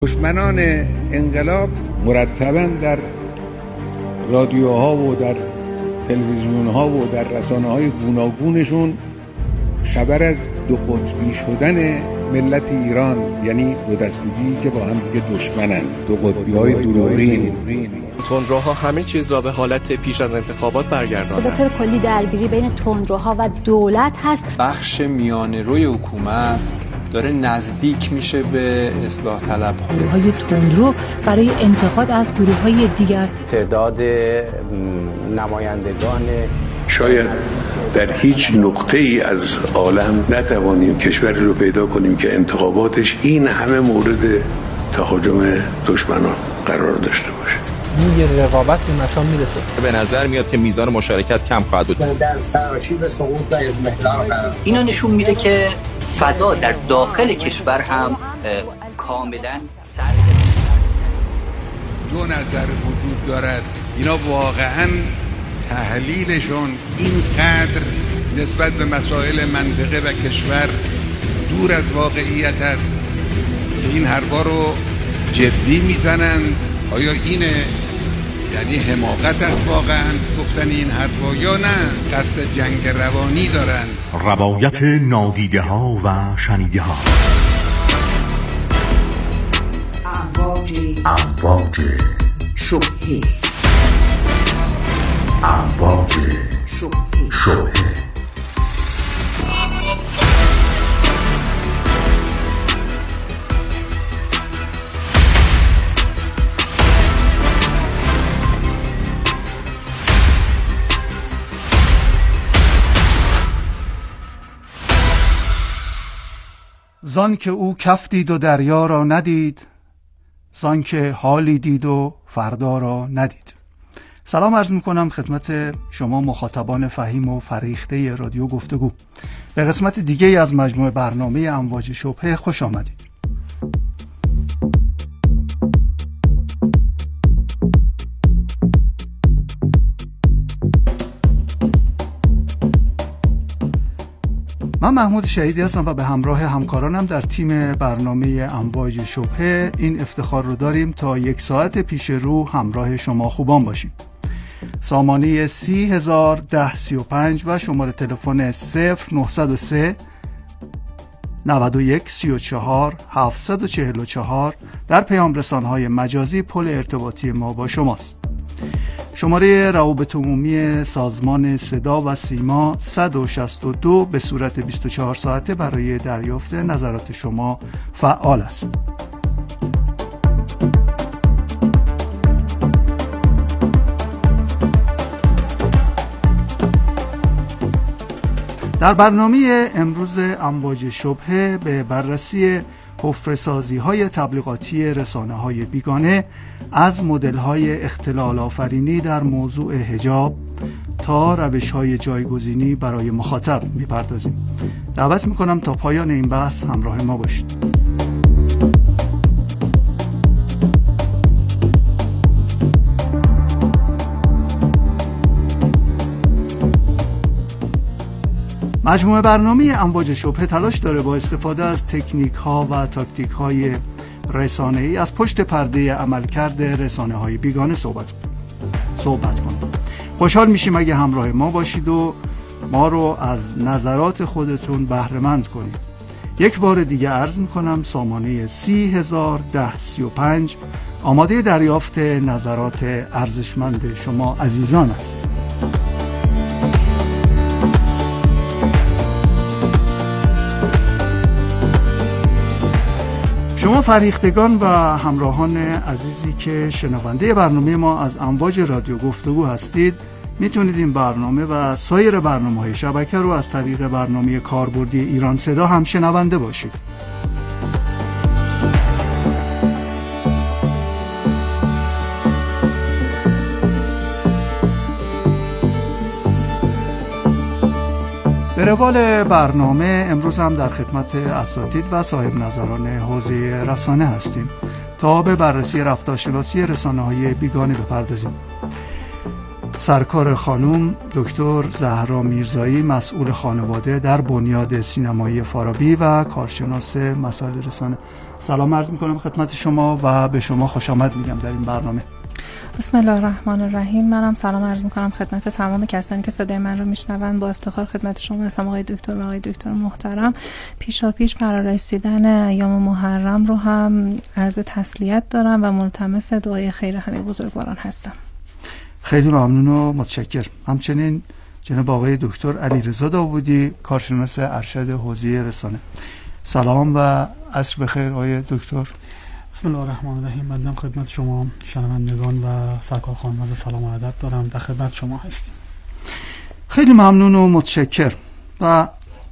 دشمنان انقلاب مرتباً در رادیوها و در تلویزیونها و در رسانه‌های گوناگونشون خبر از دو قطبی شدن ملت ایران، یعنی دو دستگی که با هم دیگه دشمنن، دو قطبی‌های دروغین. تندروها همه چیز را به حالت پیش از انتخابات برگرداندند. به طور کلی درگیری بین تندروها و دولت هست. بخش میانه روی حکومت داره نزدیک میشه به اصلاح طلب‌ها. گروه‌های تندرو برای انتقاد از گروه‌های دیگر. تعداد نمایندگان شاید در هیچ نقطه‌ای از عالم نتوانیم کشوری رو پیدا کنیم که انتخاباتش این همه مورد تهاجم دشمنان قرار داشته باشه. یه رقابت به مشام میرسه. به نظر میاد که میزان مشارکت کم خواهد بود. در سراشیب سقوط و اضمحلال قرار. اینا نشون میده که فضا در داخل کشور هم کاملا دو نظر وجود دارد. اینا واقعاً تحلیلشون اینقدر نسبت به مسائل منطقه و کشور دور از واقعیت است که این حرفا رو جدی میزنن. آیا اینه یعنی حماقت است واقعا گفتن این حرفا یا نه قصد جنگ روانی دارن؟ روایت نادیده ها و شنیده ها. امواج شبهه. امواج شبهه. زان که او کف دید و دریا را ندید، زان که حالی دید و فردا را ندید. سلام عرض میکنم خدمت شما مخاطبان فهیم و فریخته رادیو گفتگو. به قسمت دیگه از مجموعه برنامه امواج شبهه خوش آمدید. من محمود شهیدی هستم و به همراه همکارانم در تیم برنامه امواج شبهه این افتخار رو داریم تا 1 ساعت پیش رو همراه شما خوبان باشیم. سامانه 301035 و شماره تلفن 0903 91 34 744 در پیام رسانه‌های مجازی پل ارتباطی ما با شماست. شماره روابط عمومی سازمان صدا و سیما 162 به صورت 24 ساعته برای دریافت نظرات شما فعال است. در برنامه امروز امواج شبهه به بررسی حفره‌سازی‌های تبلیغاتی رسانه‌های بیگانه از مدل‌های اختلال آفرینی در موضوع حجاب تا روش‌های جایگزینی برای مخاطب می‌پردازیم. دعوت می‌کنم تا پایان این بحث همراه ما باشید. مجموعه برنامه امواج شبهه تلاش داره با استفاده از تکنیک‌ها و تاکتیک‌های رسانه‌ای از پشت پرده عملکرد رسانه‌های بیگانه صحبت کنیم. خوشحال میشیم اگه همراه ما باشید و ما رو از نظرات خودتون بهره‌مند کنید. یک بار دیگه عرض میکنم سامانه 301035 آماده دریافت نظرات ارزشمند شما عزیزان است. شما فریختگان و همراهان عزیزی که شنونده برنامه ما از امواج رادیو گفتگو هستید میتونید این برنامه و سایر برنامه‌های شبکه رو از طریق برنامه کاربردی ایران صدا هم شنونده باشید. به روال برنامه امروز هم در خدمت اساتید و صاحب نظران حوزه رسانه هستیم تا به بررسی رفتارشناسی رسانه‌های بیگانه بپردازیم. سرکار خانم دکتر زهرا میرزایی، مسئول خانواده در بنیاد سینمایی فارابی و کارشناس مسائل رسانه. سلام عرض میکنم خدمت شما و به شما خوش آمد میگم در این برنامه. بسم الله الرحمن الرحیم. منم سلام عرض میکنم خدمت تمام کسانی که صدای من رو میشنون. با افتخار خدمت شما هستم آقای دکتر و آقای دکتر محترم. پیشاپیش برای رسیدن ایام محرم رو هم عرض تسلیت دارم و ملتمس دعای خیر همه بزرگواران هستم. خیلی ممنون و متشکر. همچنین جناب آقای دکتر علیرضا داوودی، کارشناس ارشد حوزه رسانه. سلام و عصر بخیر آقای دکتر. بسم الله الرحمن الرحیم. من خدمت شما شنوندگان و سرکار خانواده سلام و ادب دارم. در خدمت شما هستیم. خیلی ممنون و متشکر. و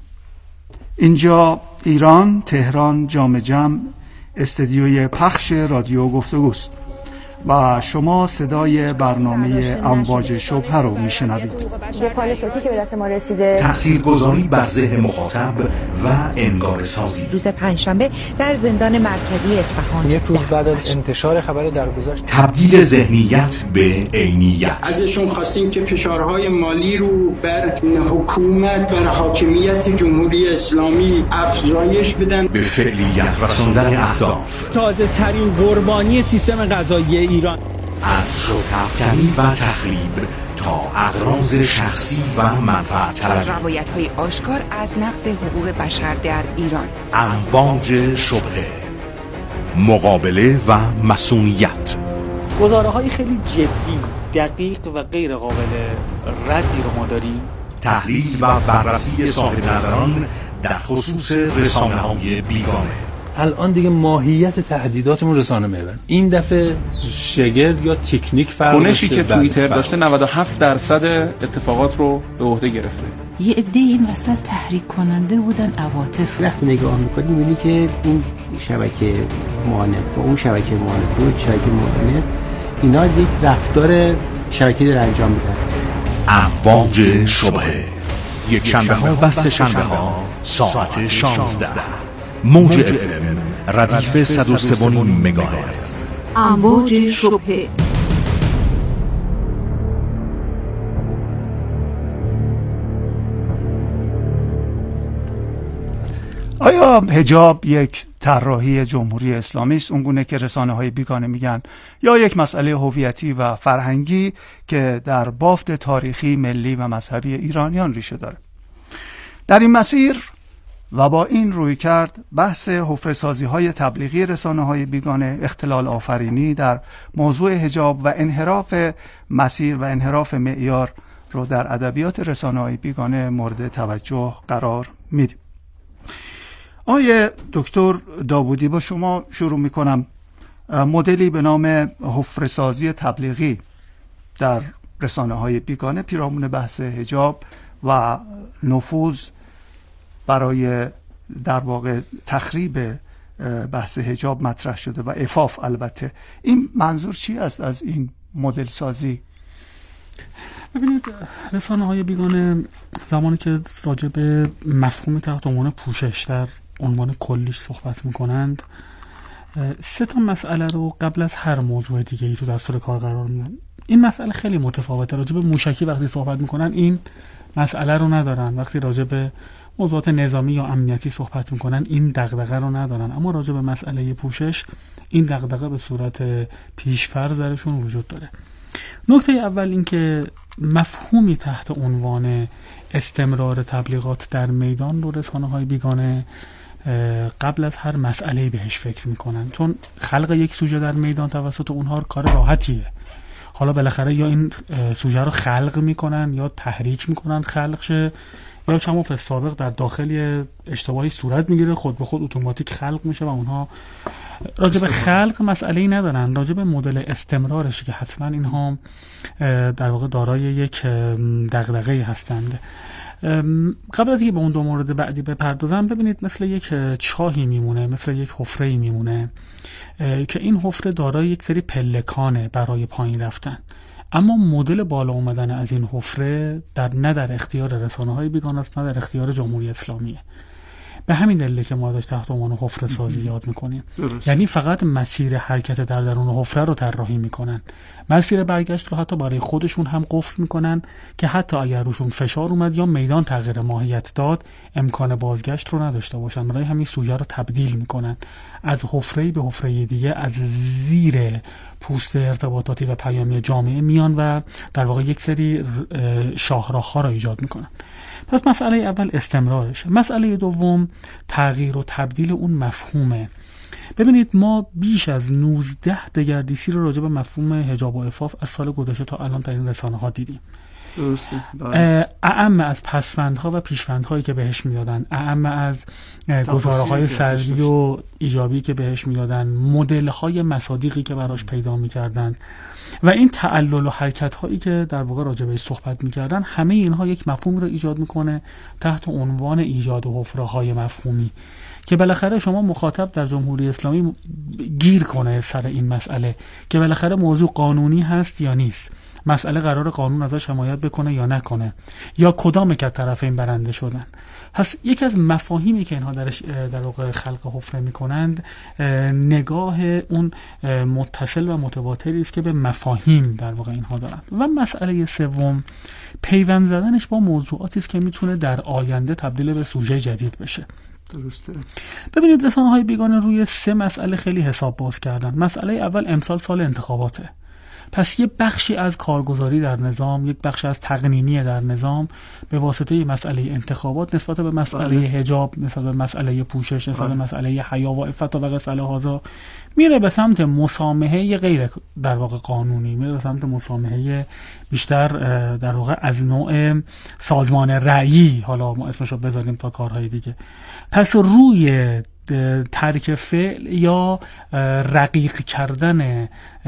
اینجا ایران، تهران، جام جم، استدیوی پخش رادیو گفتگوست و شما صدای برنامه امواج شبهه رو میشنوید. فالساتی که به دست ما رسیده، تاثیرگذاری بر ذهن مخاطب و انگار سازی. روز پنجشنبه در زندان مرکزی اصفهان، یک روز بعد از انتشار خبر درگذشت، تبدیل ذهنیت به عینیت. ازشون خواستیم که فشارهای مالی رو بر حکومت، بر حاکمیت جمهوری اسلامی افزایش بدن، به فعلیت رساندن اهداف. تازه ترین قربانی سیستم قضایی ایران، از شوک‌افکنی و تخریب تا اغراض شخصی و منفعت طلبی، روایت‌های آشکار از نقض حقوق بشر در ایران، امواج شبهه، مقابله و مصونیت. گزاره‌های خیلی جدی، دقیق و غیر قابل ردی رو ما داریم. تحلیل و بررسی صاحب نظران در خصوص رسانه‌های بیگانه. الان دیگه ماهیت تهدیداتمون رسانه محور. این دفعه شگرد یا تکنیک فرق داشته. کنشی که توییتر داشته 97% اتفاقات رو به عهده گرفته. یه عده این وسط تحریک کننده بودن عواطف. وقتی نگاه می‌کنی می‌بینی که این شبکه معاند با اون شبکه معاند دو شبکه معاند اینا یک رفتار شبکه‌ای داره انجام میدن. امواج شبهه، یک شنبه‌ها و سه شنبه‌ها ساعت 16. موج FM ردیف 103.5 مگاهرتز. امواج شبهه. آیا حجاب یک طراحی جمهوری اسلامی است اونگونه که رسانه‌های بیگانه میگن، یا یک مسئله هویتی و فرهنگی که در بافت تاریخی، ملی و مذهبی ایرانیان ریشه داره؟ در این مسیر و با این روی کرد بحث حفره‌سازی‌های تبلیغی رسانه‌های بیگانه، اختلال آفرینی در موضوع حجاب و انحراف مسیر و انحراف معیار رو در ادبیات رسانه‌های بیگانه مورد توجه قرار میدیم. آقای دکتر داوودی، با شما شروع میکنم. مدلی به نام حفره‌سازی تبلیغی در رسانه‌های بیگانه پیرامون بحث حجاب و نفوذ برای در واقع تخریب بحث حجاب مطرح شده و عفاف. البته این منظور چی است از این مدل سازی؟ ببینید، رسانه‌های بیگانه زمانی که راجع به مفهوم تحت عنوان پوشش در عنوان کلیش صحبت میکنند، سه تا مسئله رو قبل از هر موضوع دیگه ای تو دستور کار قرار میدن. این مسئله خیلی متفاوته. راجع به موشکی وقتی صحبت میکنن این مسئله رو ندارن، وقتی راجع به موضوعات نظامی یا امنیتی صحبت میکنن این دغدغه رو ندارن، اما راجع به مسئله پوشش این دغدغه به صورت پیش‌فرض درشون وجود داره. نکته اول این که مفهومی تحت عنوان استمرار تبلیغات در میدان رو رسانه‌های بیگانه قبل از هر مسئله‌ای بهش فکر میکنن، چون خلق یک سوژه در میدان توسط اونها کار راحتیه. حالا بالاخره یا این سوژه رو خلق میکنن یا تحریک میکنن خلق شه، یا کما فی سابق در داخل اشتباهی صورت میگیره، خود به خود اتوماتیک خلق میشه و اونها راجع به خلق مسئله‌ای ندارن. راجع به مدل استمرارش که حتما اینها در واقع دارای یک دغدغه‌ای هستند. قبل از اینکه به اون دو مورد بعدی بپردازم، ببینید مثل یک چاهی میمونه، مثل یک حفره‌ای میمونه که این حفره دارای یک سری پلکانه برای پایین رفتن، اما مدل بالا اومدن از این حفره نه در اختیار رسانه‌های بیگانه است، نه در اختیار جمهوری اسلامیه. به همین دلیله که ما تحت عنوان حفره سازی یاد میکنیم. یعنی فقط مسیر حرکت در درون حفره رو طراحی میکنن، مسیر برگشت رو حتی برای خودشون هم قفل میکنن که حتی اگر روشون فشار اومد یا میدان تغییر ماهیت داد امکان بازگشت رو نداشته باشن. برای همین سوژه رو تبدیل میکنن، از حفره به حفره دیگه از زیر پوست ارتباطاتی و پیامی جامعه میان و در واقع یک سری شاهراه‌ها را ایجاد میکنن. پس مسئله اول استمرارش. مسئله دوم تغییر و تبدیل اون مفهومه. ببینید ما بیش از 19 دگردیسی رو راجع به مفهوم حجاب و عفاف از سال گذشته تا الان در این رسانه‌ها دیدیم. درسته. اعم از پسفندها و پیشفندهایی که بهش میدادن، اعم از گزاره‌های سلبی و ایجابی که بهش میدادن، مدل‌های مصادیقی که براش پیدا می‌کردن و این تعلل و حرکت‌هایی که در واقع راجع بهش صحبت می‌کردن، همه اینها یک مفهومی رو ایجاد می‌کنه تحت عنوان ایجاد حفره‌های مفهومی که بالاخره شما مخاطب در جمهوری اسلامی گیر کنه سر این مسئله که بالاخره موضوع قانونی هست یا نیست، مسئله قرار قانون ازش حمایت بکنه یا نکنه، یا کدام یک طرفین برنده شدن. پس یکی از مفاهیمی که اینها در واقع خلق حفره میکنند نگاه اون متصل و متواتری است که به مفاهیم در واقع اینها دارند. و مسئله سوم پیوند زدنش با موضوعاتی است که میتونه در آینده تبدیل به سوژه جدید بشه. درسته. ببینید رسانه‌های بیگانه روی 3 مسئله خیلی حساب باز کردن. مسئله اول امسال سال انتخاباته، پس یه بخشی از کارگزاری در نظام، یک بخش از تقنینی در نظام به واسطه مسئله انتخابات نسبت به مسئله حجاب، نسبت به مسئله پوشش، نسبت به مسئله حیا و عفت و غسل هذا میره به سمت مسامحه غیر در واقع قانونی، میره به سمت مسامحه بیشتر در واقع از نوع سازمان رأیی، حالا ما اسمشو بذاریم تا کارهای دیگه. پس روی ترک فعل یا رقیق کردن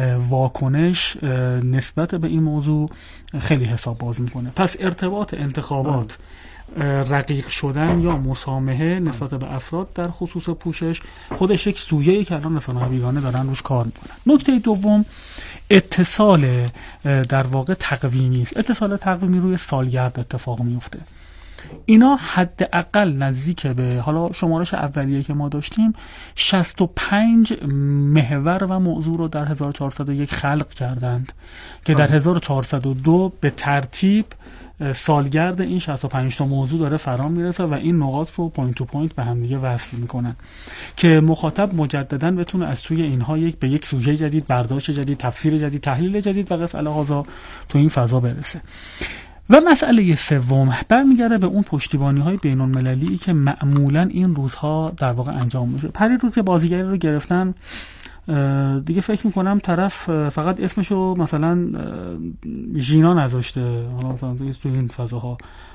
واکنش نسبت به این موضوع خیلی حساب باز میکنه. پس ارتباط انتخابات، رقیق شدن یا مسامحه نسبت به افراد در خصوص پوشش خودش یک سویه‌ای که الان رسانه‌های بیگانه دارن روش کار میکنن. نکته دوم اتصال در واقع تقویمی است. اتصال تقویمی روی سالگرد اتفاق میفته. اینا حداقل نزدیک به حالا شمارش اولیه که ما داشتیم 65 محور و موضوع رو در 1401 خلق کردند که در 1402 به ترتیب سالگرد این 65 تا موضوع داره فرا میرسه و این نقاط رو پوینت تو پوینت به هم دیگه وصل میکنن که مخاطب مجددا بتونه از سوی اینها به یک سوژه جدید، برداشت جدید، تفسیر جدید، تحلیل جدید و غسل هذا تو این فضا برسه. و مسئله سوم برمیگرده به اون پشتیبانی‌های بین‌المللی که معمولاً این روزها در واقع انجام میشه. پری روز که بازیگری رو گرفتن دیگه فکر میکنم طرف فقط اسمشو مثلا ژینا نذاشته، حالا مثلا تو این فضاها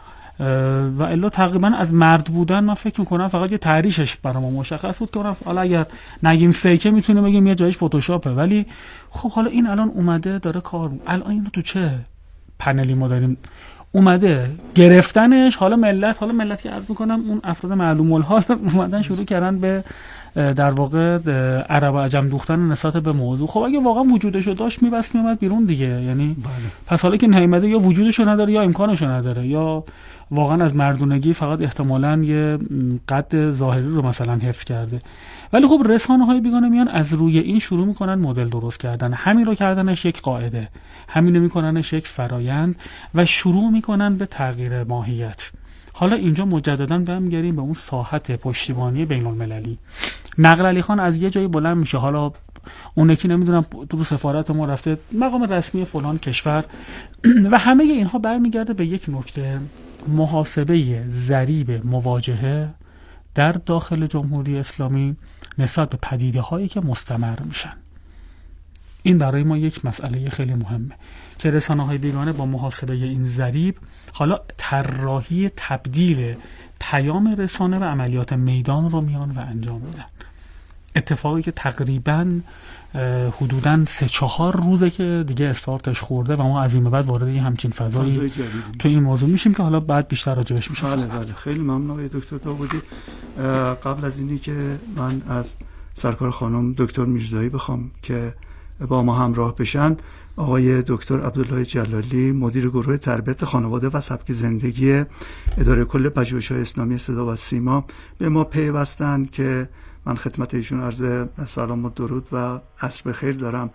و الا تقریبا از مرد بودن من فکر میکنم فقط یه تعریشش برای ما مشخص بود که حالا اگر نگیم فیکه میتونه بگیم یه جایش فتوشاپه، ولی خب حالا این الان اومده داره کار الان اینو تو چه پنلی ما داریم اومده گرفتنش. حالا ملت که عرض میکنم اون افراد معلوم الحال اومدن شروع کردن به در واقع عرب و عجم دوختن نسبت به موضوع. خب اگه واقعا وجودشو داشت میبست میومد بیرون دیگه، یعنی پس حالا که نیومده یا وجودشو نداره یا امکانشو نداره یا واقعا از مردونگی فقط احتمالاً یه قد ظاهری رو مثلا حفظ کرده. ولی خب رسانه‌های بیگانه میان از روی این شروع میکنن مدل درست کردن، همین رو کردنش یک قاعده، همین رو میکننش یک فرایند و شروع میکنن به تغییر ماهیت. حالا اینجا مجددا برمیگردیم به اون ساحت پشتیبانی بین‌المللی. نقل علی خان از یه جایی بلند میشه، حالا اون یکی نمیدونم تو سفارت ما رفته مقام رسمی فلان کشور و همه اینها برمیگرده به یک نکته: محاسبه ضریب مواجهه در داخل جمهوری اسلامی نسبت به پدیده هایی که مستمر میشن. این برای ما یک مسئله خیلی مهمه که رسانه‌های بیگانه با محاسبه این ضریب حالا طراحی تبدیل پیام رسانه و عملیات میدان رو میان و انجام میدن. اتفاقی که تقریباً حدوداً 3-4 روزه که دیگه استارتش خورده و ما از این به بعد وارد همچین فضایی تو این موضوع میشیم که حالا بعد بیشتر راجعش میشه. بله خیلی ممنون آقای دکتر داودی. قبل از اینی که من از سرکار خانم دکتر میرزایی بخوام که با ما همراه بشن آقای دکتر عبدالله جلالی، مدیر گروه تربیت خانواده و سبک زندگی اداره کل پژوهش‌های اسلامی صدا و سیما به ما پیوستن که من خدمت ایشون عرض سلام و درود و عصر بخیر دارم.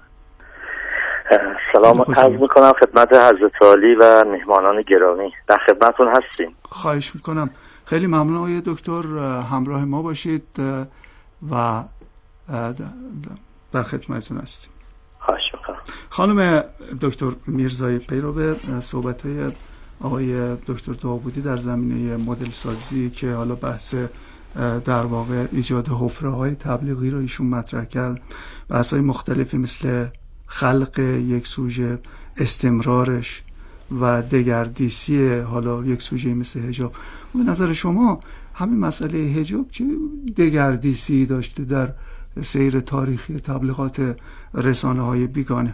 سلام عرض میکنم خدمت حضرت عالی و مهمانان گرامی، در خدمتتون هستیم. خواهش میکنم. خیلی ممنون آقای دکتر همراه ما باشید و در خدمتتون هستیم. خواهش میکنم. خانم دکتر میرزایی، پیرو به صحبت‌های آقای دکتر داوودی در زمینه مدل سازی که حالا بحث در واقع ایجاد حفره‌های تبلیغی رو ایشون مطرح کرد، بحث‌های مختلفی مثل خلق یک سوژه، استمرارش و دگردیسی حالا یک سوژه مثل حجاب. به نظر شما همین مسئله حجاب چه دگردیسی داشته در سیر تاریخی تبلیغات رسانه‌های بیگانه؟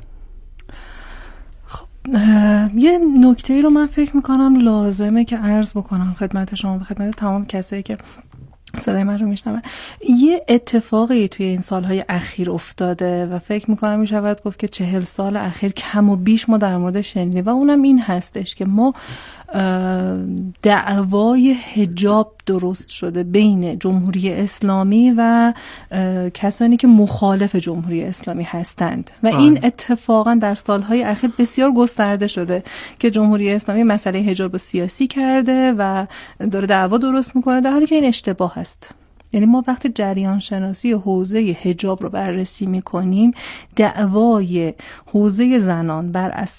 یه نکته‌ای رو من فکر می‌کنم لازمه که عرض بکنم خدمت شما و خدمت تمام کسایی که صدای من رو میشنون. یه اتفاقی توی این سالهای اخیر افتاده و فکر میکنم میشود گفت که 40 سال اخیر کم و بیش ما در مورد شنیدیم و اونم این هستش که ما دعوای حجاب درست شده بین جمهوری اسلامی و کسانی که مخالف جمهوری اسلامی هستند و این اتفاقا در سالهای اخیر بسیار گسترده شده که جمهوری اسلامی مسئله حجاب رو سیاسی کرده و داره دعوا درست میکنه، در حالی که این اشتباه است. یعنی ما وقتی جریان شناسی حوزه حجاب رو بررسی میکنیم، دعوای حوزه زنان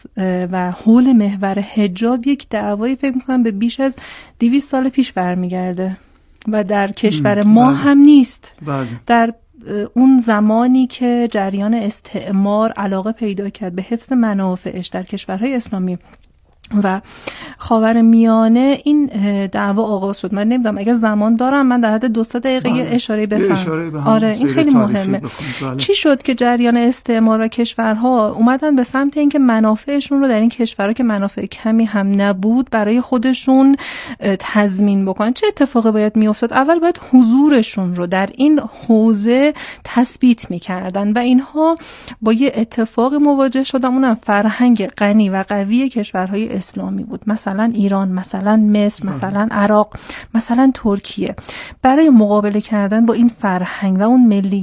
و حول محور حجاب یک دعوایی فکر میکنم به بیش از 200 سال پیش برمیگرده و در کشور ما هم نیست. در اون زمانی که جریان استعمار علاقه پیدا کرد به حفظ منافعش در کشورهای اسلامی و خاورمیانه، این دعوا آغاز شد. من نمیدونم اگه زمان دارم من در حد 2-3 دقیقه یه اشاره بفرمایید. آره این خیلی مهمه. چی شد که جریان استعمار و کشورها اومدن به سمت اینکه منافعشون رو در این کشورها که منافع کمی هم نبود برای خودشون تضمین بکنن؟ چه اتفاقی باید میافتاد؟ اول باید حضورشون رو در این حوزه تثبیت میکردن و اینها با یه اتفاق مواجه شدن، اونم فرهنگ غنی و قوی کشورهای اسلامی بود، مثلا ایران، مثلا مصر، مثلا عراق، مثلا ترکیه. برای مقابله کردن با این فرهنگ و اون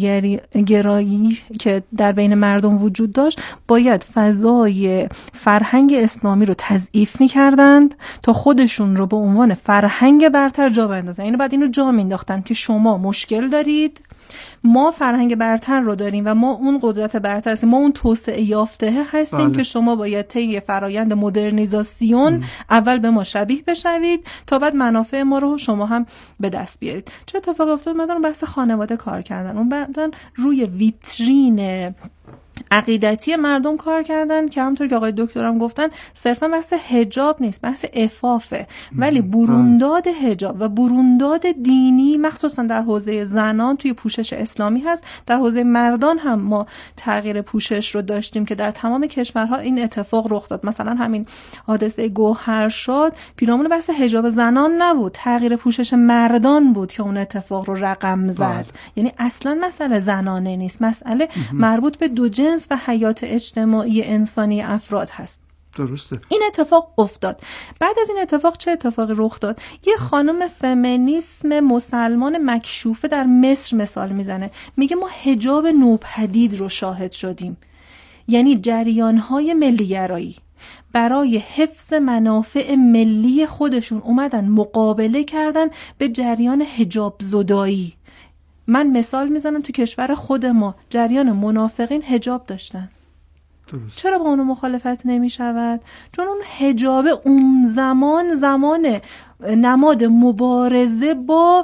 ملی‌گرایی که در بین مردم وجود داشت، باید فضای فرهنگ اسلامی رو تضعیف می‌کردند تا خودشون رو به عنوان فرهنگ برتر جا بندازن. یعنی بعد اینو جا مینداختن که شما مشکل دارید، ما فرهنگ برتر رو داریم و ما اون قدرت برتر هستیم، ما اون توسعه یافته هستیم که شما باید طی فرایند مدرنیزاسیون اول به ما شبیه بشوید تا بعد منافع ما رو شما هم به دست بیارید. چه اتفاقی افتاد؟ مثلا بحث خانواده کار کردن، اون بعدن روی ویترین عقیدتی مردم کار کردن که همونطور که آقای دکترم گفتن صرفا بحث حجاب نیست، بحث عفافه، ولی برونداد حجاب و برونداد دینی مخصوصا در حوزه زنان توی پوشش اسلامی هست. در حوزه مردان هم ما تغییر پوشش رو داشتیم که در تمام کشورها این اتفاق رخ داد. مثلا همین حادثه گوهرشاد پیرامون بحث حجاب زنان نبود، تغییر پوشش مردان بود که اون اتفاق رو رقم زد. یعنی اصلا مسئله زنانه نیست، مسئله مربوط به دو جنس و حیات اجتماعی انسانی افراد هست. درسته. این اتفاق افتاد. بعد از این اتفاق چه اتفاقی رخ داد؟ یه خانم فمینیسم مسلمان مکشوفه در مصر مثال میزنه، میگه ما حجاب نوپدید رو شاهد شدیم. یعنی جریان‌های ملی‌گرایی برای حفظ منافع ملی خودشون اومدن مقابله کردن به جریان حجاب زدایی. من مثال میزنم تو کشور خود ما جریان منافقین حجاب داشتن. درست. چرا با اونو مخالفت نمی شود؟ چون اون حجاب اون زمان نماد مبارزه با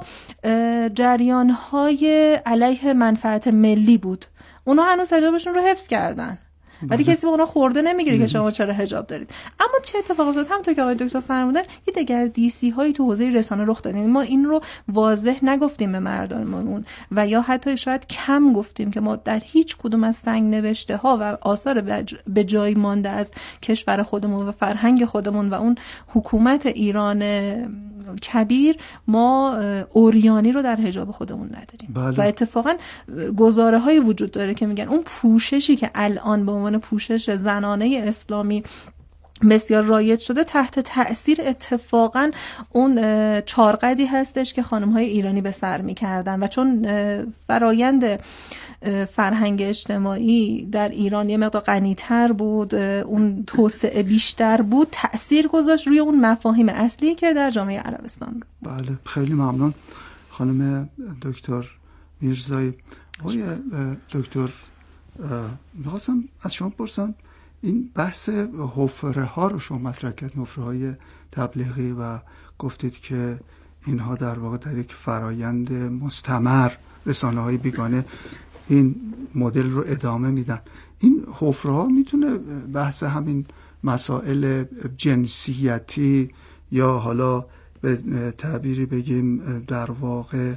جریان‌های علیه منفعت ملی بود. اونا هنوز حجابشون رو حفظ کردن ولی کسی به اونا خورده نمیگیره که شما چرا حجاب دارید. اما چه اتفاقی افتاد؟ همونطور که آقای دکتر فرمودن یه دگردیسی هایی تو حوزه رسانه رخ داد. ما این رو واضح نگفتیم به مردممون و یا حتی شاید کم گفتیم که ما در هیچ کدوم از سنگ نوشته ها و آثار به جای مانده از کشور خودمون و فرهنگ خودمون و اون حکومت ایران کبیر ما اوریانی رو در حجاب خودمون نداریم. بله. و اتفاقا گزاره های وجود داره که میگن اون پوششی که الان به عنوان پوشش زنانه اسلامی بسیار رایج شده تحت تأثیر اتفاقا اون چارقدی هستش که خانم‌های ایرانی به سر می‌کردن و چون فرایند فرهنگ اجتماعی در ایران یه مقدار غنی‌تر بود، اون توسعه بیشتر بود، تأثیر گذاشت روی اون مفاهیم اصلی که در جامعه عربستان. بله، خیلی ممنون خانم دکتر میرزایی. آقای دکتر، می‌خواستم از شما بپرسم این بحث حفره ها رو شما مطرح کردید، حفره های تبلیغی، و گفتید که اینها در واقع در یک فرایند مستمر رسانه های بیگانه این مدل رو ادامه میدن. این حفره ها میتونه بحث همین مسائل جنسیتی یا حالا به تعبیری بگیم در واقع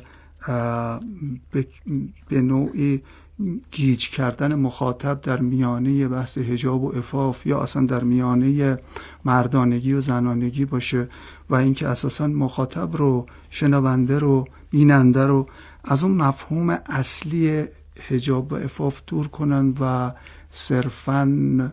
به نوعی گیج کردن مخاطب در میانه بحث حجاب و عفاف یا اصلا در میانه مردانگی و زنانگی باشه و اینکه اساسا مخاطب رو، شنونده رو، بیننده رو از اون مفهوم اصلی حجاب و عفاف دور کنن و صرفاً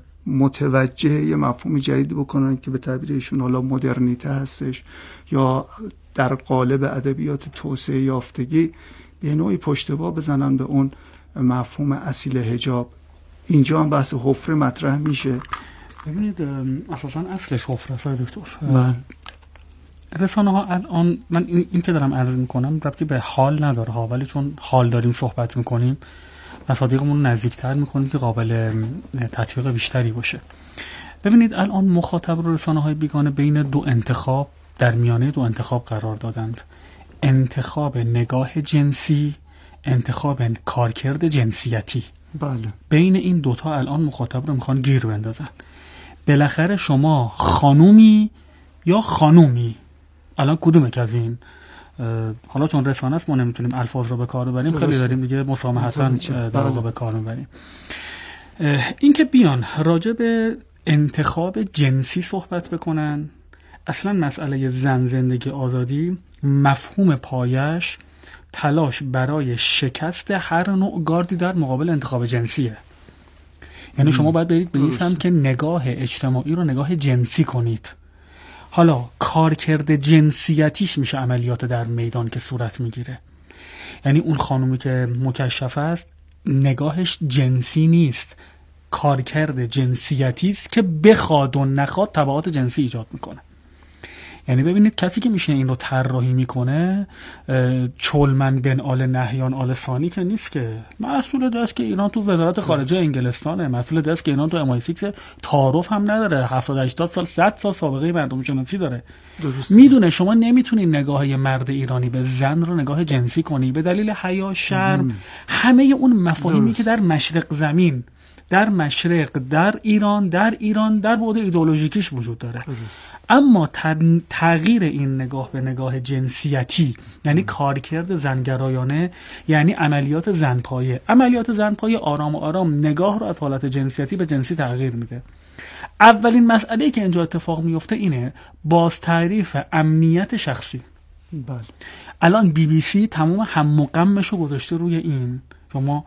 متوجه یه مفهوم جدید بکنن که به تعبیر ایشون حالا مدرنیته هستش یا در قالب ادبیات توسعه یافتگی به نوعی پشتباه بزنن به اون مفهوم اصیل حجاب. اینجا هم بحث حفره مطرح میشه. ببینید اساسا اصلش حفره است دکتر. رسانه ها الان، من این که دارم عرض میکنم ربطی به حال نداره ها، ولی چون حال داریم صحبت میکنیم مصادیقمون رو نزدیکتر میکنیم که قابل تطبیق بیشتری باشه. ببینید الان مخاطب رو رسانه های بیگانه بین دو انتخاب، در میانه دو انتخاب قرار دادند. انتخاب نگاه جنسی، انتخاب کارکرد جنسیتی. بله. بین این دوتا الان مخاطب رو میخوان گیر بندازن. بالاخره شما خانومی یا خانومی، الان کدومه که از این؟ حالا چون رسانه است ما نمیتونیم الفاظ رو به کار ببریم، خیلی داریم دیگه مسامحتاً در واقع به کار میبریم. این که بیان راجع به انتخاب جنسی صحبت بکنن، اصلا مسئله زن زندگی آزادی مفهوم پایش تلاش برای شکست هر نوع گاردی در مقابل انتخاب جنسیه. یعنی شما باید برید به این سمت که نگاه اجتماعی رو نگاه جنسی کنید. حالا کارکرد جنسیتیش میشه عملیات در میدان که صورت میگیره. یعنی اون خانومی که مکشف است نگاهش جنسی نیست، کارکرد جنسیتی است که بخواد و نخواد تبعات جنسی ایجاد میکنه. یعنی ببینید کسی که میشه این رو طراحی میکنه چولمن بن آل نهیان آل ثانی که نیست، که مسئول دست که ایران تو وزارت خارجه انگلستانه، مسئول دست که ایران تو MI6 تعارف هم نداره، 70-80 سال 100 سال سابقه مردم شناسی داره. میدونه شما نمیتونی نگاه مرد ایرانی به زن رو نگاه جنسی کنی به دلیل حیا، شرم، همه اون مفاهیمی که در مشرق زمین، در مشرق، در ایران در بعد ایدئولوژیکیش وجود داره. اما تغییر این نگاه به نگاه جنسیتی، یعنی کارکرد زنگرایانه، یعنی عملیات زنپایه آرام آرام نگاه رو از حالت جنسیتی به جنسی تغییر میده. اولین مسئله که اینجا اتفاق میفته اینه باز تعریف امنیت شخصی. بله. الان BBC تمام هم و غمش رو گذاشته روی این. شما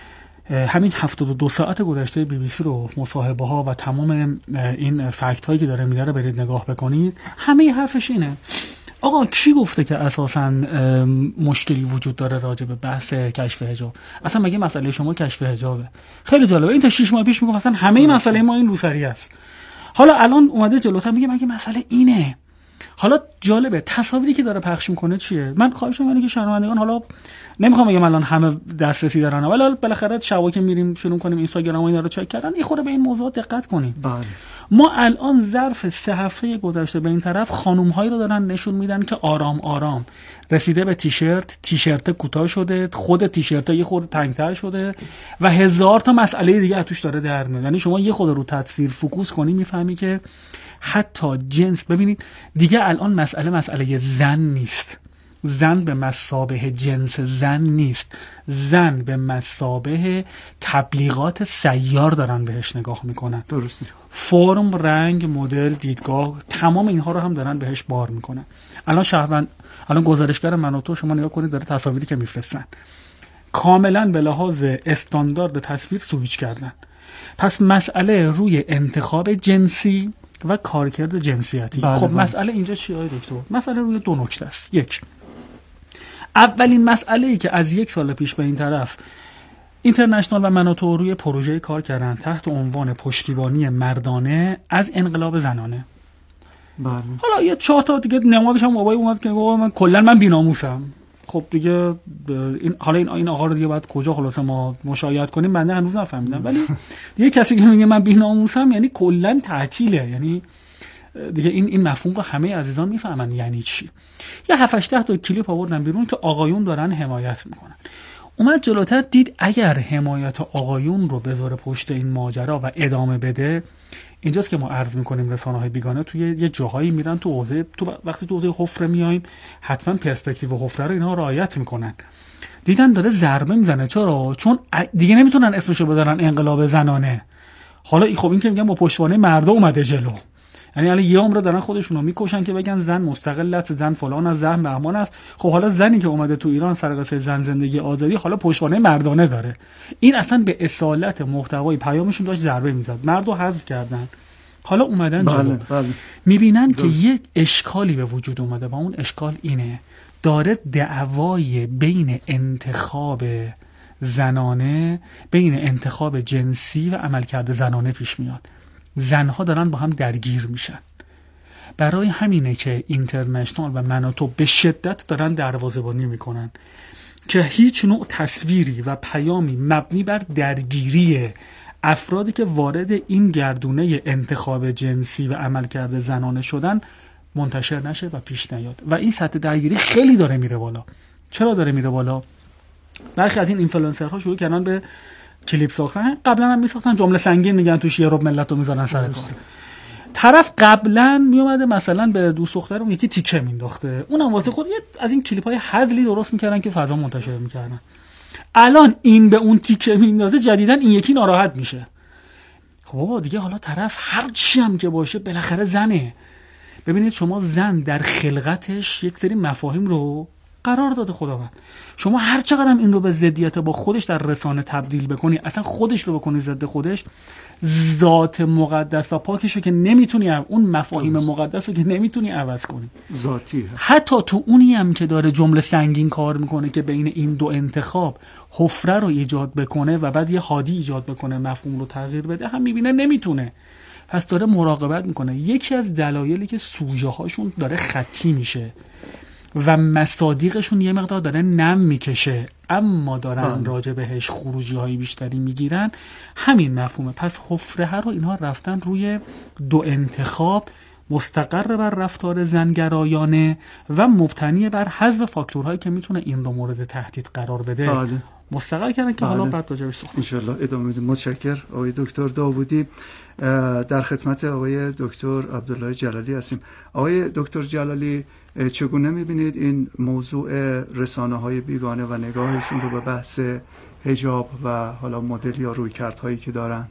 همین 72 ساعت گذشته BBC رو مصاحبه ها و تمام این فکت هایی که داره میده رو برید نگاه بکنید، همه حرفش اینه آقا کی گفته که اساساً مشکلی وجود داره راجع به بحث کشف حجاب؟ اصلا مگه مسئله شما کشف حجابه؟ خیلی جالبه، این تا 6 ماه پیش میگفت اصلا همه مسئله ما این روسری است. حالا الان اومده جلوتر میگه مگه مسئله اینه. حالا جالبه تصاویری که داره پخش میکنه چیه؟ من خواهشم اینه که شنوندگان، حالا نمیخوام بگم الان همه دسترسی دارن، ولی بالاخره شبا که میریم شروع کنیم اینستاگرام و اینا رو چک کردن، یه خورده به این موضوع دقت کنیم. بله. ما الان ظرف 3 هفته گذشته به این طرف خانم‌هایی رو دارن نشون میدن که آرام آرام رسیده به تیشرت کوتاه شده، خود تیشرت یه خورده تنگ‌تر شده و هزار تا مسئله دیگه توش داره در میاد. یعنی شما یه خورده رو تصویر فوکوس کنی میفهمی که حتی جنس، ببینید دیگه الان مسئله زن نیست، زن به مثابه جنس زن نیست، زن به مثابه تبلیغات سیار دارن بهش نگاه میکنن. درسته. فرم، رنگ، مدل، دیدگاه، تمام اینها رو هم دارن بهش بار میکنن. الان گزارشگر من و تو شما نگاه کنید داره تصاویری که میفرستن کاملا به لحاظ استاندارد تصویر سویچ کردن. پس مسئله روی انتخاب جنسی و کارکرد جنسیتی. خب مسئله اینجا چیه آقای دکتر؟ مسئله روی دو نکته است. یک، اولین مسئله‌ای که از 1 سال پیش به این طرف اینترنشنال و مناتو روی پروژه کار کردن تحت عنوان پشتیبانی مردانه از انقلاب زنانه. بله. حالا یه 4 تا دیگه نمادش هم بابایی اومد که من کلا من بی‌ناموسم. خب دیگه این آقا رو دیگه باید کجا خلاصه ما مشایعت کنیم؟ من هنوز نفهمیدم. ولی دیگه کسی که میگه من بی‌ناموسم یعنی کلا تعطیله، یعنی دیگه این مفهوم رو همه عزیزان میفهمن یعنی چی. یه 7-8 تا کلیپ آوردن بیرون که آقایون دارن حمایت میکنن. اومد جلوتر دید اگر حمایت آقایون رو بذاره پشت این ماجرا و ادامه بده، اینجاست که ما عرض میکنیم رسانه‌های بیگانه توی یه جاهایی میرن تو وقتی تو حوزه حفره میایم حتما پرسپکتیو حفره رو اینها رعایت میکنن. دیدن داره ضربه میزنه. چرا؟ چون دیگه نمیتونن اسمشو بذارن انقلاب زنانه. حالا خب این که میگن با پشتوانه مردا اومده جلو، یعنی الان یه عمر دارن خودشونو میکشن که بگن زن مستقل است، زن فلان است، زن بهمان است. خب حالا زنی که اومده تو ایران سر قصه زن زندگی آزادی حالا پشتوانه مردانه داره. این اصلا به اصالت محتوای پیامشون داشت ضربه میزد. مردو حذف کردن، حالا اومدن جلو. میبینن که یک اشکالی به وجود اومده و اون اشکال اینه داره دعوای بین انتخاب زنانه، بین انتخاب جنسی و عملکرد زنانه پیش میاد. زنها دارن با هم درگیر میشن. برای همینه که اینترنشنال و مناتو به شدت دارن دروازه‌بانی میکنن که هیچ نوع تصویری و پیامی مبنی بر درگیری افرادی که وارد این گردونه انتخاب جنسی و عملکرد زنانه شدن منتشر نشه و پیش نیاد. و این سطح درگیری خیلی داره میره بالا. چرا داره میره بالا؟ برخی از این اینفلوئنسرها شروع کردن به کلیپ ساختن. قبلا هم میساختن جمله سنگین میگن توش یه رب ملت رو میذارن سر کار. طرف قبلا میومده مثلا به دوست دخترم یکی تیکه مینداخته، اونم واسه خود از این کلیپ‌های هزلی درست میکردن که فضا منتشر میکردن. الان این به اون تیکه میندازه، جدیدن این یکی ناراحت میشه. خب بابا دیگه حالا طرف هر چی هم که باشه بالاخره زنه. ببینید شما زن در خلقتش یک سری مفاهیم رو قرار داده خداوند. شما هر چقدر این رو به ضدیت با خودش در رسانه تبدیل بکنی، اصلا خودش رو بکنی ضد خودش، ذات مقدس و پاکش رو که نمیتونی، اون مفاهیم مقدس رو که نمیتونی عوض کنی، ذاتی هست. حتی تو اونی هم که داره جمله سنگین کار میکنه که بین این دو انتخاب حفره رو ایجاد بکنه و بعد یه هادی ایجاد بکنه مفهوم رو تغییر بده، هم میبینه نمیتونه. پس داره مراقبت میکنه. یکی از دلایلی که سوژه هاشون داره خطی میشه و مصادیقشون یه مقدار داره نم میکشه اما دارن راجع بهش خروجی های بیشتری میگیرن، همین مفهومه. پس حفره رو اینها رفتن روی دو انتخاب مستقر بر رفتار زنگرایانه و مبتنی بر حذف فاکتورهایی که میتونه این رو مورد تهدید قرار بده مستقر کردن که حالا بعد راجعش صحبت ان شاء الله ادامه میدیم. متشکرم آقای دکتر داوودی. در خدمت آقای دکتر عبدالله جلالی هستیم. آقای دکتر جلالی، چگونه میبینید این موضوع رسانه‌های بیگانه و نگاهشون رو به بحث حجاب و حالا مدل یا رویکردهایی که دارن؟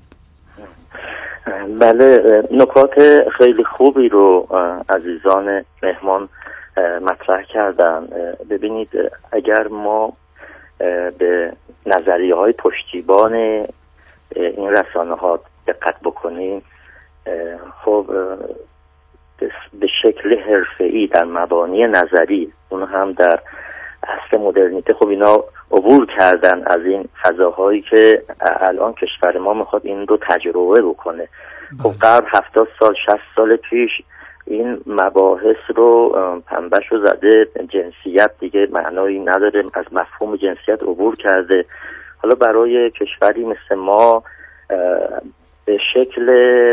بله، نکات خیلی خوبی رو عزیزان مهمان مطرح کردن. ببینید اگر ما به نظریه‌های پشتیبان این رسانه‌ها دقت بکنیم، خب به شکل حرفه‌ای در مبانی نظری، اون هم در عصر مدرنیته، خب اینا عبور کردن از این فضاهایی که الان کشور ما میخواد این رو تجربه بکنه. خب قبل 70 سال 60 سال پیش این مباحث رو پنبهش رو زده، جنسیت دیگه معنایی نداره، از مفهوم جنسیت عبور کرده. حالا برای کشوری مثل ما به شکل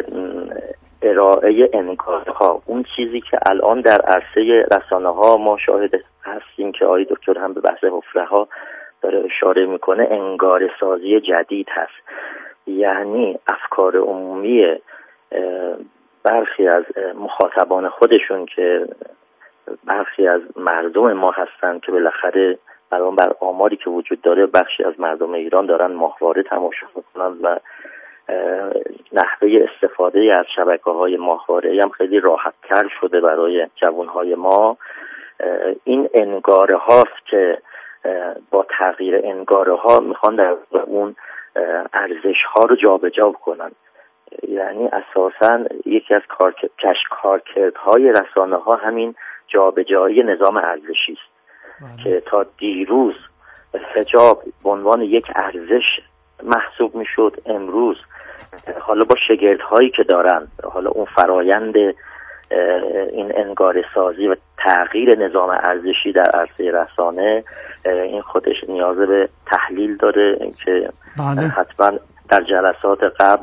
ارائه انکارها، اون چیزی که الان در عرصه رسانه ها ما شاهد هستیم که آقای دکتر هم به بحث حفره ها داره اشاره میکنه، انگار سازی جدید هست. یعنی افکار عمومی برخی از مخاطبان خودشون که برخی از مردم ما هستن که بالاخره بر آماری که وجود داره بخشی از مردم ایران دارن ماهواره تماشا میکنن و نحوه استفاده از شبکه‌های ماهواره‌ای هم خیلی راحت‌تر شده برای جوانهای ما. این انگاره هاست که با تغییر انگاره ها میخوان در اون ارزش ها رو جابجا کنن. یعنی اساساً یکی از کارکردهای رسانه ها همین جابجایی نظام ارزشی است که تا دیروز حجاب به عنوان یک ارزش محسوب میشد، امروز حالا با شگردهایی که دارن، حالا اون فرایند این انگاره سازی و تغییر نظام ارزشی در عرصه رسانه، این خودش نیاز به تحلیل داره که حتما در جلسات قبل